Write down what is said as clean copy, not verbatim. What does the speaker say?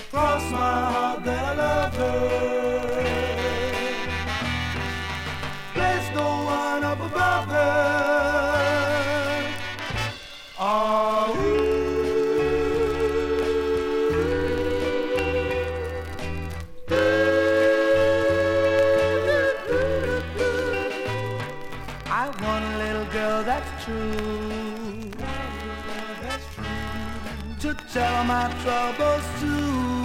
cross my heart that I love her. There's no one up above her. Oh, I want a little girl that's true, to tell my troubles to.